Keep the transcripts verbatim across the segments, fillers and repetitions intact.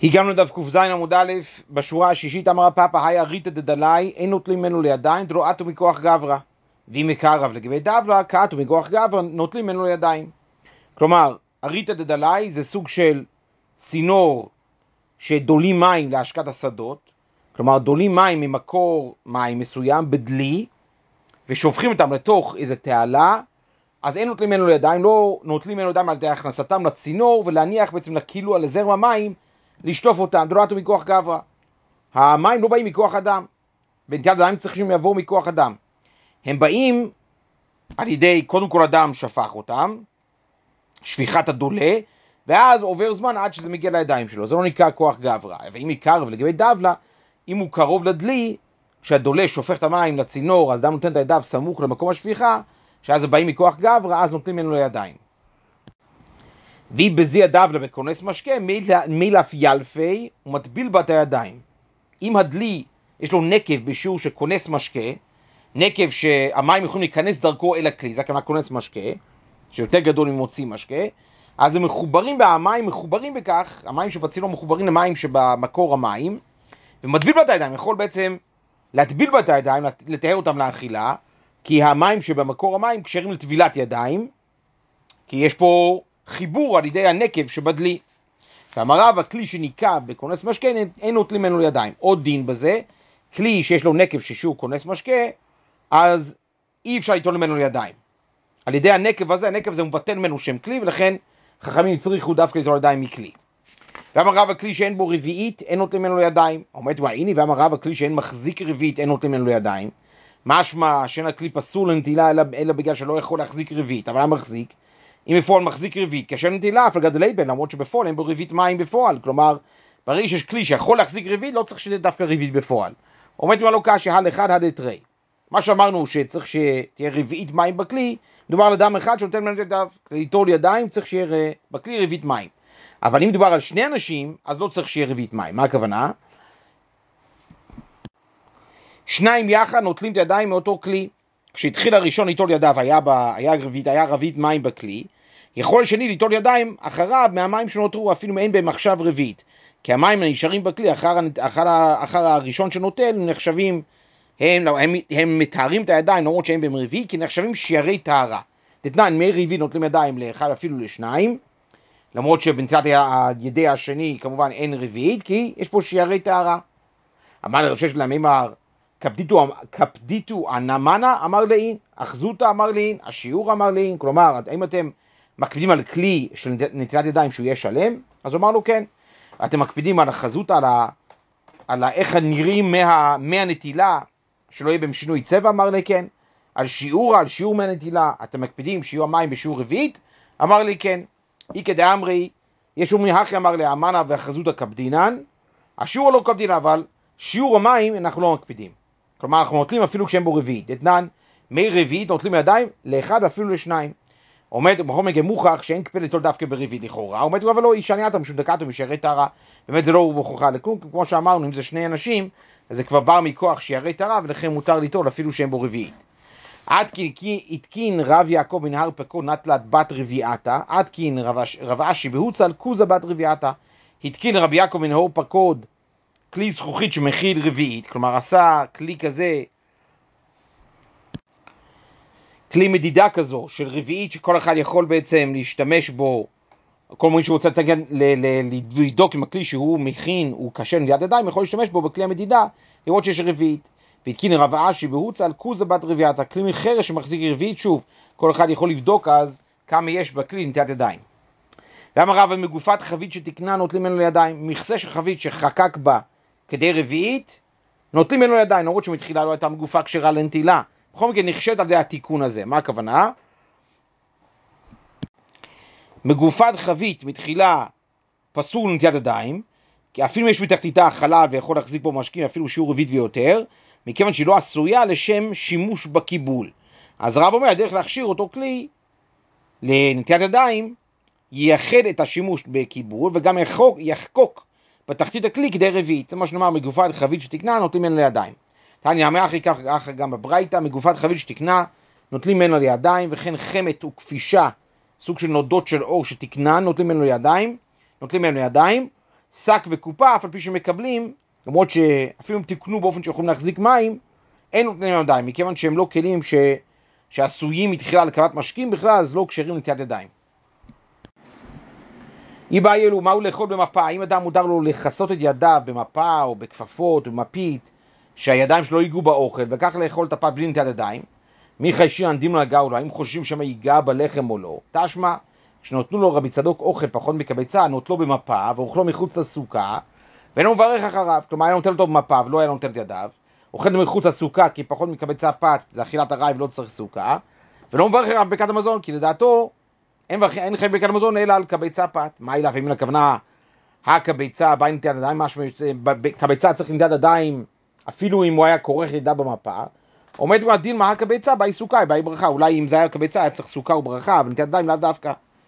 הגענו לדף ק"ז עמוד א', בשורה השישית אמר הפאפא, היה ריתא דדלאי, אין נוטלים ממנו לידיים, דרועתו מכוח גברא. ואם מקרב לגבי דבלה, קעתו מכוח גברא, נוטלים ממנו לידיים. כלומר, הריתא דדלאי זה סוג של צינור שדולים מים להשקת השדות, כלומר דולים מים ממקור מים מסוים בדלי, ושופכים אותם לתוך איזו תעלה, אז אין נוטלים ממנו לידיים, לא נוטלים ממנו לידיים על ידי הכנסתם לצינור, ולהניח בעצם לכאילו על זרם המים, לשטוף אותם, דרועתו מכוח גברא. המים לא באים מכוח אדם, ונטילת ידיים צריך שהם יבואו מכוח אדם. הם באים על ידי, קודם כל אדם שפך אותם, שפיכת הדולה, ואז עובר זמן עד שזה מגיע לידיים שלו, זה לא נקרא כוח גברא. ואם יקרב לגבי דבלה, אם הוא קרוב לדלי, כשהדולה שופך את המים לצינור, אז אדם נותן את הידיו סמוך למקום השפיכה, שאז הם באים מכוח גברא, אז נותנים ממנו לידיים. והיא בזי הדבלה בכונס משקה, מילף ילפי ומטביל בה את הידיים. אם הדלי יש לו נקב בשיעור שכונס משקה, נקב שהמים יכולים להיכנס דרכו אל הכלי, זה כמה כונס משקה, שיותר גדול ממוציא משקה, אז הם מחוברים והמים מחוברים בכך, המים שבצינור מחוברים למים שבמקור המים, ומטביל בה את הידיים, יכול בעצם להטביל בה את הידיים, לטהר אותם לאכילה, כי המים שבמקור המים קשרים לטבילת ידיים, כי יש פה חיבור על ידי הנקב שבדלי. ואמר רב, הכלי שניקב בכונס משקה, אין נוטלים ממנו לידיים. עוד דין בזה, כלי שיש לו נקב ששיעור כונס משקה, אז אי אפשר ליטול ממנו לידיים. על ידי הנקב הזה, הנקב הזה מבטל ממנו שם כלי, ולכן חכמים צריכו דווקא ליטול ידיים מכלי. ואמר רב, הכלי שאין בו רביעית, אין נוטלים ממנו לידיים. עומד והנה, ואמר רב, הכלי שאין מחזיק רביעית, אין נוטלים ממנו לידיים. משמע שאין הכלי פסול לנטילה, אלא, אלא בגלל שלא יכול להחזיק רביעית, אבל המחזיק, אם בפועל מחזיק רביעית, כאשר נטילה, אף לגדלי בן, למרות שבפועל אין בו רביעית מים בפועל. כלומר, ברגע שיש כלי שיכול להחזיק רביעית, לא צריך שתהיה דווקא רביעית בפועל. עומד מה לא קשה, הל אחד, הל תרי. מה שאמרנו שצריך שתהיה רביעית מים בכלי, מדובר על אדם אחד שנותן ממנו ידיו, כדי ליטול ידיים צריך שיהיה בכלי רביעית מים. אבל אם מדובר על שני אנשים, אז לא צריך שיהיה רביעית מים. מה הכוונה? שניים יחד נוטלים את הידיים מאותו כלי. כשהתחיל הראשון ליטול ידיו, היה, ב, היה, רביעית, היה רביעית מים בכלי, יכול שני ליטול ידיים אחריו מהמים שנותרו, אפילו אין בהם עכשיו רביעית. כי המים הנשארים בכלי אחר, אחר, אחר הראשון שנוטל, נחשבים, הם, הם, הם מתארים את הידיים, למרות שהם בהם רביעית, כי נחשבים שיירי טהרה. תתנן, מי רביעית נוטלים ידיים לאחד אפילו לשניים, למרות שבנטילת הידי השני כמובן אין רביעית, כי יש פה שיירי טהרה. אמר לרב ששת להם, אמר, קפדיתו, קפדיתו הנמנה אמר לאין, אחזותה אמר לאין, השיעור אמר לאין. כלומר, אם אתם מקפידים על כלי של נטילת ידיים שהוא יהיה שלם, אז אמרנו כן. אתם מקפידים על החזותה, על, ה, על איך נראים מה, מהנטילה, שלא יהיה בהם שינוי צבע, אמר לי כן. על שיעור, על שיעור מהנטילה, אתם מקפידים שיהיו המים בשיעור רביעית, אמר לי כן. אי כדי אמרי, יש אומרים הכי אמר לי, המנה והחזותה קפדינן, השיעור לא קפדינן, אבל שיעור המים אנחנו לא מקפידים. כלומר, אנחנו נוטלים אפילו כשהם בו רביעית. דתנן, מי רביעית נוטלים ידיים לאחד ואפילו לשניים. עומד, בכל מקרה מוכח שאין קפד ליטול דווקא ברביעית לכאורה. עומד, אבל לא, ישניית משום דקתו משיירי טהרה. באמת זה לא מוכחה לכלום, כמו שאמרנו, אם זה שני אנשים, אז זה כבר בא מכוח שיירי טהרה, ולכן מותר ליטול אפילו שהם בו רביעית. עד כי התקין רב יעקב בן הרפקו נטלת בת רביעתה, עד כי רב אשי בהוצל כוזה בת רביעתה. התקין רב יעקב בן הרפקו כלי זכוכית שמכיל רביעית, כלומר עשה כלי כזה, כלי מדידה כזו של רביעית שכל אחד יכול בעצם להשתמש בו, כל מי שרוצה לתגן, לבדוק עם הכלי שהוא מכין, הוא קשה נדידת ידיים, יכול להשתמש בו בכלי המדידה, לראות שיש רביעית. והתקין רב אשי בהוצל כוזה בת רביעתה, הכלי מחרש שמחזיק רביעית, שוב, כל אחד יכול לבדוק אז כמה יש בכלי נדידת ידיים. ואמר רב, מגופת חבית שתקנה נוטלים ממנו לידיים, מכסה של חבית שחקק בה כדי רביעית, נוטלים ממנו לידיים, למרות שמתחילה לא הייתה מגופה כשרה לנטילה. בכל מקרה נחשבת על ידי התיקון הזה. מה הכוונה? מגופת חבית מתחילה פסול לנטילת ידיים, כי אפילו יש בתחתיתה חלב ויכול להחזיק בו משקים אפילו שיעור רביעית ויותר, מכיוון שהיא לא עשויה לשם שימוש בקיבול. אז רב אומר, הדרך להכשיר אותו כלי לנטילת ידיים, ייחד את השימוש בקיבול וגם יחוק, יחקוק בתחתית הכלי כדי רביעית. זה מה שנאמר, מגופת חבית שתקנה נוטלים ממנו לידיים. תניא אמר אחי כך אחר גם בברייתא, מגופת חבית שתקנה נוטלים ממנו לידיים, וכן חמת וכפישה, סוג של נודות של אור שתקנה, נוטלים ממנו לידיים, נוטלים ממנו לידיים. שק וקופה, אף על פי שמקבלים, למרות שאפילו אם תקנו באופן שיכולים להחזיק מים, אין נותנים להם ידיים, מכיוון שהם לא כלים ש... שעשויים מתחילה לקבלת משקים בכלל, אז לא קשרים לנטיית ידיים. היא באה אלו, מהו לאכול במפה? האם אדם מותר לו לחסות את ידיו במפה או בכפפות או במפית, שהידיים שלו ייגעו באוכל, וכך לאכול את הפת בלי נטיית ידיים? מי חיישין ענדים לגע או לא? האם חושבים שמה ייגע בלחם או לא? תשמע, כשנותנו לו רבי צדוק אוכל פחות מקבצה, נוטלו במפה ואוכלו מחוץ לסוכה, ואינו מברך אחריו. כלומר, היה נותן אותו במפה ולא היה נותן את ידיו, אוכל מחוץ לסוכה כי פחות מקבצה פת זה אכילת הרעי ולא צריך סוכה, ולא מברך אחריו בברכת המזון, כי לדעתו אין, אין חיים בברכת המזון אלא על קבצה פת. מה אליו? אם הכוונה הקבצה בא עם נטיית ידיים, קבצה צריך נטיית ידיים אפילו אם הוא היה כורך ידיו במפה, עומד מהדין מה הקבצה, באי סוכה, באי ברכה. אולי אם זה היה קבצה היה צריך סוכה וברכה, אבל נטיית ידיים לאו דווקא.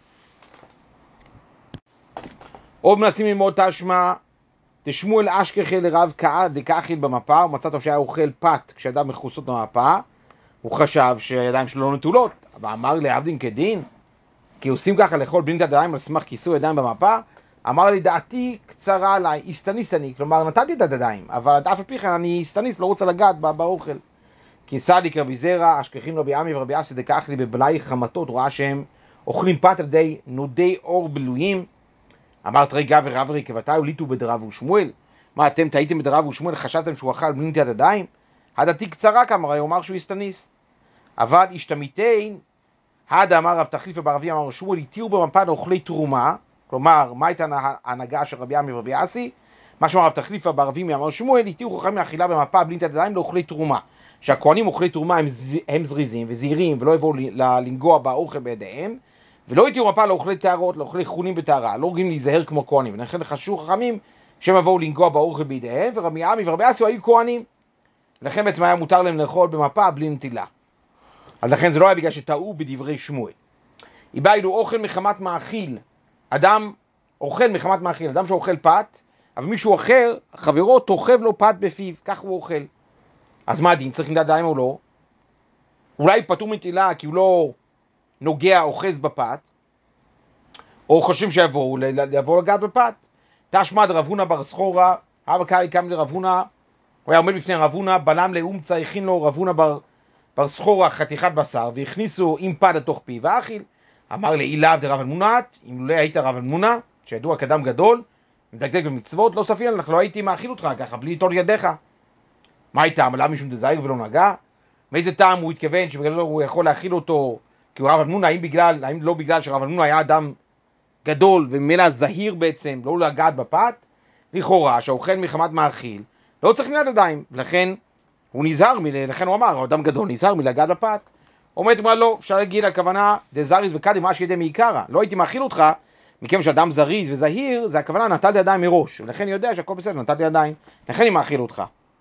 עוד מנסים ללמוד תשמע, תשמואל אשכחי לרב דקאכיל במפה, הוא מצא טוב שהיה אוכל פת כשידיו מכוסות במפה, הוא חשב שהידיים שלו לא נטולות, אבל אמר לעבדין כדין, כי עושים ככה לאכול בלי נטיית ידיים על סמך כיסוי ידיים במפה, אמר לי דעתי קצרה עליי, הסתניס אני, כלומר נתתי את הידיים, אבל אף על פי כן אני הסתניס, לא רוצה לגעת באוכל. כי סדיק רבי זרע, אשכחים רבי עמי ורבי אסי דקאכלי בבלאי חמתות, רואה שהם אוכלים פת על ידי נודי אור בלויים. אמרת רגע ורברי כבתי הוליטו בדרב ושמואל. מה, אתם טעיתם בדרב ושמואל, חשבתם שהוא אכל בלי נטיית ידיים? הדתי קצרה כמה, הוא אמר שהוא הסתניס. אבל השתמיתין, הדה אמר רב תחליף ברבי אמר שמואל, התירו במפה לאוכלי תרומה, כלומר, מה הייתה ההנהגה של רבי עמי ורבי אסי? מה שאמר רב תחליף ברבי אמר שמואל, התירו חכמים מאכילה במפה בלי נטיית ידיים לאוכלי תרומה. שהכהנים אוכלי תרומה הם, ז... הם זריזים וזהירים ולא יבואו לנגוע באוכל בידיהם, ולא יתירו מפה לאוכלי טהרות, לאוכלי חונים בטהרה, לא רגילים להיזהר כמו כהנים, ולכן חשבו חכמים שהם יבואו לנגוע באוכל בידיהם, ורבי עמי ורבי אסי היו כהנים, לכן בעצם היה מותר להם לאכול במפה בלי נטילה. אז לכן זה לא היה בגלל שטעו בדברי שמואל. איבאילו אוכל מחמת מאכיל, אדם אוכל מחמת מאכיל, אדם שאוכל פת, אבל מישהו אחר, חברו, תוכב לו פת בפיו, כך הוא אוכל. אז מה הדין? צריך נטיית ידיים או לא? אולי פטור מנטילה כי הוא לא נוגע אוחז בפת, או חושבים שיבואו יבואו לגעת בפת. תשמע דרב הונא בר סחורא, הווה קרעי קם דרב הונא, הוא היה עומד בפני רב הונא, בלם לאומצא, הכין לו רב הונא בר, בר סחורא חתיכת בשר, והכניסו עם פת לתוך פיו ואכיל. אמר לאילאו דרב אלמונת, אם לא היית רב אלמונא, שידוע כאדם גדול, מדקדק במצוות, לא ספין לך, לא הייתי מאכיל אותך ככה, בלי ליטול ידיך. מה הייתה? למה משום דזהיר ולא נגע? מאיזה טעם הוא התכוון שבגלל הוא יכול להאכיל אותו כי הוא רב אלמונא? האם בגלל, האם לא בגלל שרב אלמונא היה אדם גדול וממילא זהיר בעצם, לא לגעת בפת? לכאורה שהאוכל מחמת מאכיל לא צריך נטיית ידיים, ולכן הוא נזהר, לכן הוא אמר, אדם גדול נזהר מלגעת בפת. אומרת מה לא, אפשר להגיד הכוונה דזריז וקדם מה שידי מעיקרא, לא הייתי מאכיל אותך, מכיוון שאדם זריז וזהיר, זה הכוונה נטלתי ידיים מראש, ולכן יודע שהכל בסדר, נטלתי ידיים, לכן אני מאכיל אותך.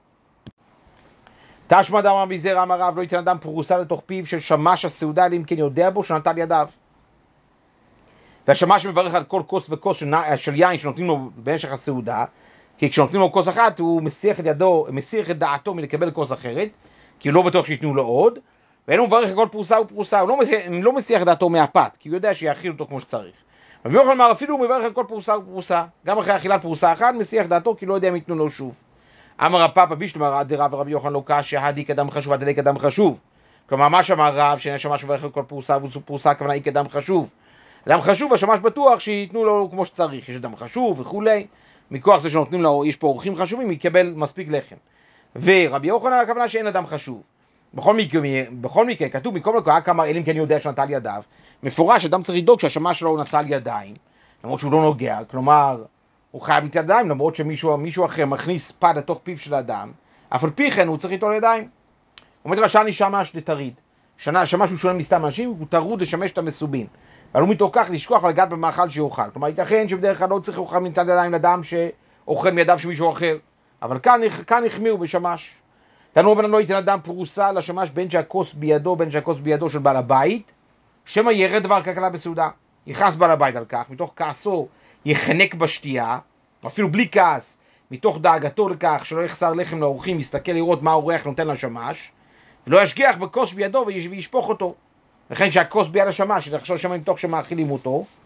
תשמע דם רבי זרע אמר רב, לא ייתן אדם פרוסה לתוך פיו של שמש הסעודה, אלא אם כן יודע בו שנטל ידיו. והשמש מברך על כל כוס וכוס של, של יין שנותנים לו במשך הסעודה, כי כשנותנים לו כוס אחת הוא מסיח את ידו, מסיח את דעתו מלקבל כוס אחרת, כי הוא לא בטוח שיתנו לו עוד, ואין הוא מברך על כל פרוסה ופרוסה, הוא לא מסיח, לא מסיח את דעתו מהפת, כי הוא יודע שיאכיל אותו כמו שצריך. רבי יוחנן אמר אפילו הוא מברך על כל פרוסה ופרוסה, גם אחרי אכילת פרוסה אחת מסיח דעתו כי לא יודע אם יתנו לו שוב. אמר רב פאפא בישלמה דרב ורבי יוחנן לא קשיא הדיק אדם חשוב הדלק אדם חשוב. כלומר מה שאמר רב שאין השמש מברך על כל פרוסה ופרוסה הכוונה היא כאדם חשוב. אדם חשוב השמש בטוח שיתנו לו כמו שצריך, יש אדם חשוב וכולי, מכוח זה שנותנים לו, יש פה אורחים חשובים, יקבל מספיק לחם. ורבי יוחנן הכוונה שאין אדם חשוב. בכל מקרה, בכל מקרה כתוב מכל מקרה כמה אלא אם כן יודע שנטל ידיו, מפורש אדם צריך לדאוג שהשמש שלו נטל ידיים, למרות שהוא לא נוגע, כלומר הוא חייב נטל ידיים, למרות שמישהו מישהו אחר מכניס פת לתוך פיו של האדם, אף על פי כן הוא צריך ליטול ידיים. אומרת רש"ני שמש לתריד, שמש הוא שונה מסתם אנשים, הוא טרוד לשמש את המסובין, ועלו מתוך כך לשכוח ולגעת במאכל שיאכל. כלומר ייתכן שבדרך כלל לא צריך אוכל נטל ידיים לאדם שאוכל מידיו של מישהו אחר, אבל כאן, כאן החמיאו בשמש. תנו רבנן לא ייתן אדם פרוסה לשמש בין שהכוס בידו בין שהכוס בידו של בעל הבית, שמא ירד דבר כלכלה בסעודה. יכעס בעל הבית על כך, מתוך כעסו יחנק בשתייה, אפילו בלי כעס, מתוך דאגתו לכך שלא יחסר לחם לאורחים, יסתכל לראות מה האורח נותן לשמש, ולא ישגיח בכוס בידו וישפוך אותו. לכן כשהכוס ביד השמש, יחשוב שמא מתוך שמאכילים אותו,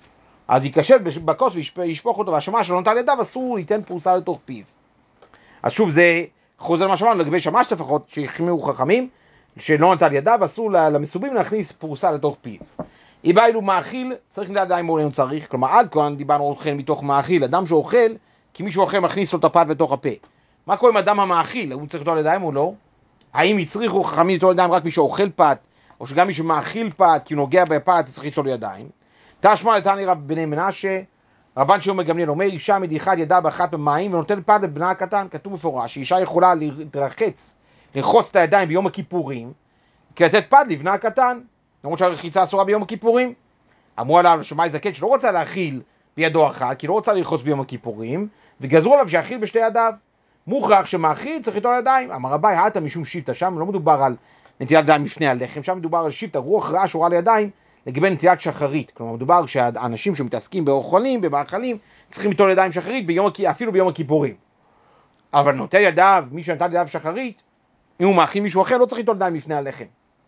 אז ייכשל בכוס וישפוך אותו, והשמש שלא נטל ידיו, אסור ליתן פרוסה לתוך פיו. אז שוב זה חוזר למה שאמרנו, לגבי שמש לפחות, שהחמירו חכמים, שלא נטל ידיו, אסור למסובים להכניס פרוסה לתוך פיו. אם באילו מאכיל, צריך לדעת אם הוא צריך, כלומר עד כאן דיברנו אוכל מתוך מאכיל, אדם שאוכל, כי מישהו אחר מכניס לו את הפת בתוך הפה. מה קורה עם אדם המאכיל? הוא צריך לטול ידיים או לא? האם הצריכו חכמים לטול ידיים רק מי שאוכל פת, או שגם מי שמאכיל פת, כי הוא נוגע בפת, צריך לטול ידיים? תשמע לתני רב בני מנשה, רבן שמעון בן גמליאל אומר, אישה מדיחת ידה באחת במים ונותן פת לבנה הקטן, כתוב מפורש, שאישה יכולה להתרחץ, לרחוץ את הידיים ביום הכיפורים, כי לתת פת לבנה הקטן, למרות שהרחיצה אסורה ביום הכיפורים. אמרו עליו שמאי זקן שלא רוצה להאכיל בידו אחת, כי לא רוצה לרחוץ ביום הכיפורים, וגזרו עליו שיאכיל בשתי ידיו. מוכרח שמאכיל צריך ליטול ידיים. אמר רבי, הטה משום שיפטה, שם לא מדובר על נטילת ידיים לפני הלחם, שם מדובר על שיפטה, רוח רעה שורה לידיים, לגבי נטילת שחרית. כלומר, מדובר שהאנשים שמתעסקים באוכלים, במאכלים, צריכים ליטול ידיים שחרית ביום, אפילו ביום הכיפורים. אבל נוטל ידיו, מי שנטל ידיו שחרית, אם הוא מאכיל מישהו אחר, לא צריך ליטול ידיים לפני הלחם.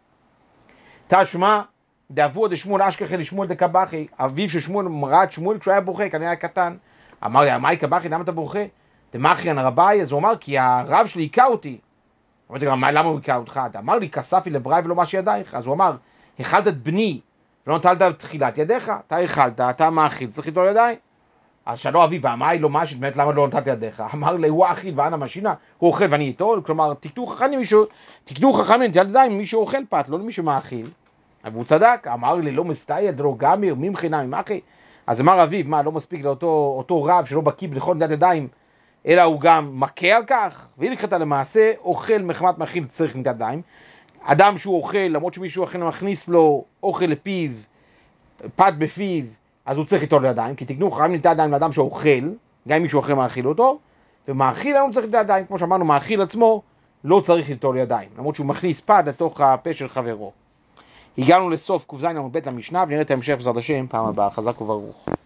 תשמע, דאבו עד שמואל אשכחי לשמואל דקבחי, אביו של שמואל ראה את שמואל כשהוא היה בוכה, כנראה היה קטן. אמר לי, מה קבחי, למה אתה בוכה? דמחריין הרבי, אז הוא אמר, כי הרב שלי היכה אותי. אמרתי לו, למה הוא היכה אותך? אמר לי, כספי לבראי ולא משי ידייך. אז הוא אמר, הכלת את בני, ולא נטלת תחילת ידיך, אתה הכלת, אתה מאכיל, צריך ליטול ידיים. אז שלא אביו, ואמר לו משהו, באמת למה לא נטלת ידיך? אמר לי, הוא אכיל ואנה משינה, הוא אוכל ואני איתו, כלומר, תקדו חכמים מישהו, תקדו חכמים נטילת ידיים, מי שאוכל פת, לא למי שמאכיל. אבל הוא צדק, אמר לי, לא מסתייע, דרו גמיר, ממחינה, ממחי. אז אמר אביו, מה, לא מספיק לאותו אותו רב שלא בקיא בלכות נטילת ידיים, אלא הוא גם מכה על כך, והלכת למעשה, אוכל מחמת מאכיל צריך נטילת ידיים. אדם שהוא אוכל, למרות שמישהו אחר מכניס לו אוכל לפיו, פת בפיו, אז הוא צריך ליטול ידיים, כי תקנו חכמים נטילת ידיים לאדם שאוכל, גם אם מישהו אחר מאכיל אותו, ומאכיל לנו צריך ליטול ידיים, כמו שאמרנו, מאכיל עצמו לא צריך ליטול ידיים, למרות שהוא מכניס פת לתוך הפה של חברו. הגענו לסוף ק"ז עמוד ב' למשנה, ונראה את ההמשך בעזרת השם פעם הבאה. חזק וברוך.